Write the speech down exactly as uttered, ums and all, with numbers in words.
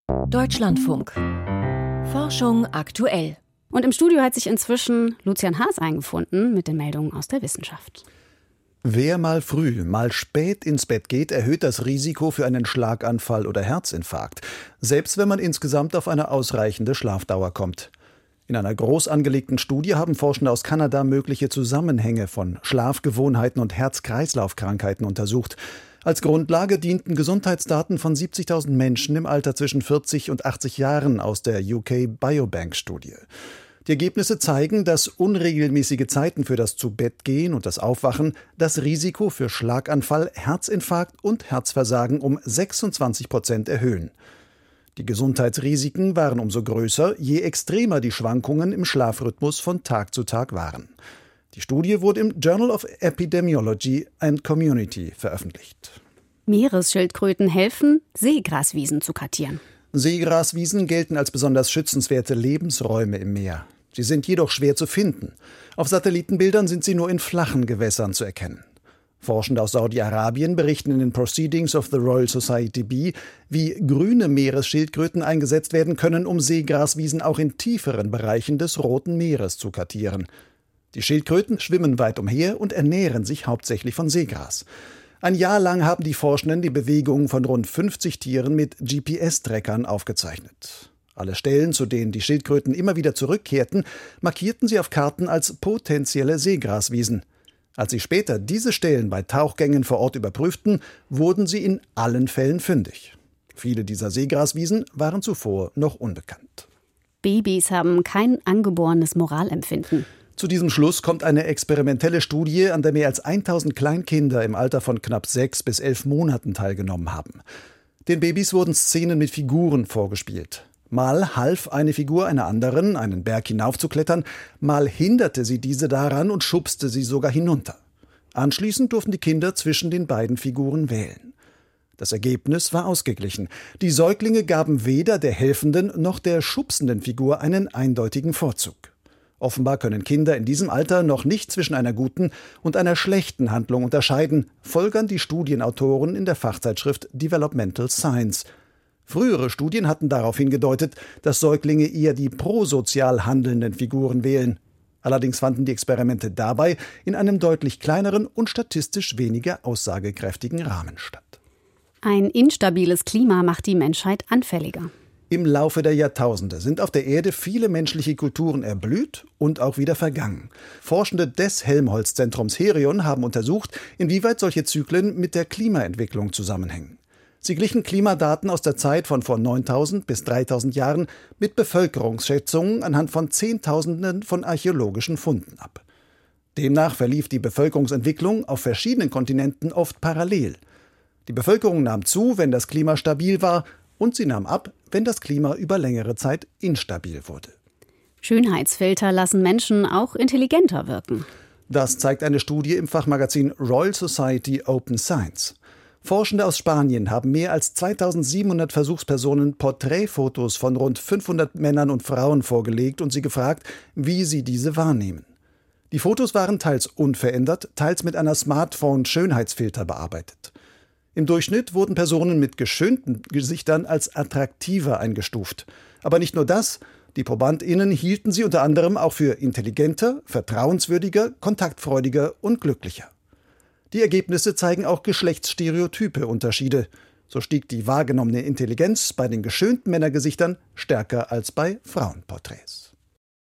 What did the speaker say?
Deutschlandfunk. Forschung aktuell. Und im Studio hat sich inzwischen Lucian Haas eingefunden mit den Meldungen aus der Wissenschaft. Wer mal früh, mal spät ins Bett geht, erhöht das Risiko für einen Schlaganfall oder Herzinfarkt, selbst wenn man insgesamt auf eine ausreichende Schlafdauer kommt. In einer groß angelegten Studie haben Forschende aus Kanada mögliche Zusammenhänge von Schlafgewohnheiten und Herz-Kreislauf-Krankheiten untersucht. Als Grundlage dienten Gesundheitsdaten von siebzigtausend Menschen im Alter zwischen vierzig und achtzig Jahren aus der U K Biobank-Studie. Die Ergebnisse zeigen, dass unregelmäßige Zeiten für das Zubettgehen und das Aufwachen das Risiko für Schlaganfall, Herzinfarkt und Herzversagen um sechsundzwanzig Prozent erhöhen. Die Gesundheitsrisiken waren umso größer, je extremer die Schwankungen im Schlafrhythmus von Tag zu Tag waren. Die Studie wurde im Journal of Epidemiology and Community veröffentlicht. Meeresschildkröten helfen, Seegraswiesen zu kartieren. Seegraswiesen gelten als besonders schützenswerte Lebensräume im Meer. Sie sind jedoch schwer zu finden. Auf Satellitenbildern sind sie nur in flachen Gewässern zu erkennen. Forschende aus Saudi-Arabien berichten in den Proceedings of the Royal Society B, wie grüne Meeresschildkröten eingesetzt werden können, um Seegraswiesen auch in tieferen Bereichen des Roten Meeres zu kartieren. Die Schildkröten schwimmen weit umher und ernähren sich hauptsächlich von Seegras. Ein Jahr lang haben die Forschenden die Bewegungen von rund fünfzig Tieren mit G P S-Trackern aufgezeichnet. Alle Stellen, zu denen die Schildkröten immer wieder zurückkehrten, markierten sie auf Karten als potenzielle Seegraswiesen. Als sie später diese Stellen bei Tauchgängen vor Ort überprüften, wurden sie in allen Fällen fündig. Viele dieser Seegraswiesen waren zuvor noch unbekannt. Babys haben kein angeborenes Moralempfinden. Zu diesem Schluss kommt eine experimentelle Studie, an der mehr als tausend Kleinkinder im Alter von knapp sechs bis elf Monaten teilgenommen haben. Den Babys wurden Szenen mit Figuren vorgespielt. Mal half eine Figur einer anderen, einen Berg hinaufzuklettern, mal hinderte sie diese daran und schubste sie sogar hinunter. Anschließend durften die Kinder zwischen den beiden Figuren wählen. Das Ergebnis war ausgeglichen. Die Säuglinge gaben weder der helfenden noch der schubsenden Figur einen eindeutigen Vorzug. Offenbar können Kinder in diesem Alter noch nicht zwischen einer guten und einer schlechten Handlung unterscheiden, folgern die Studienautoren in der Fachzeitschrift Developmental Science. Frühere Studien hatten darauf hingedeutet, dass Säuglinge eher die prosozial handelnden Figuren wählen. Allerdings fanden die Experimente dabei in einem deutlich kleineren und statistisch weniger aussagekräftigen Rahmen statt. Ein instabiles Klima macht die Menschheit anfälliger. Im Laufe der Jahrtausende sind auf der Erde viele menschliche Kulturen erblüht und auch wieder vergangen. Forschende des Helmholtz-Zentrums Herion haben untersucht, inwieweit solche Zyklen mit der Klimaentwicklung zusammenhängen. Sie glichen Klimadaten aus der Zeit von vor neuntausend bis dreitausend Jahren mit Bevölkerungsschätzungen anhand von Zehntausenden von archäologischen Funden ab. Demnach verlief die Bevölkerungsentwicklung auf verschiedenen Kontinenten oft parallel. Die Bevölkerung nahm zu, wenn das Klima stabil war, und sie nahm ab, wenn das Klima über längere Zeit instabil wurde. Schönheitsfilter lassen Menschen auch intelligenter wirken. Das zeigt eine Studie im Fachmagazin Royal Society Open Science. Forschende aus Spanien haben mehr als zweitausendsiebenhundert Versuchspersonen Porträtfotos von rund fünfhundert Männern und Frauen vorgelegt und sie gefragt, wie sie diese wahrnehmen. Die Fotos waren teils unverändert, teils mit einer Smartphone-Schönheitsfilter bearbeitet. Im Durchschnitt wurden Personen mit geschönten Gesichtern als attraktiver eingestuft. Aber nicht nur das, die ProbandInnen hielten sie unter anderem auch für intelligenter, vertrauenswürdiger, kontaktfreudiger und glücklicher. Die Ergebnisse zeigen auch geschlechtsstereotype Unterschiede. So stieg die wahrgenommene Intelligenz bei den geschönten Männergesichtern stärker als bei Frauenporträts.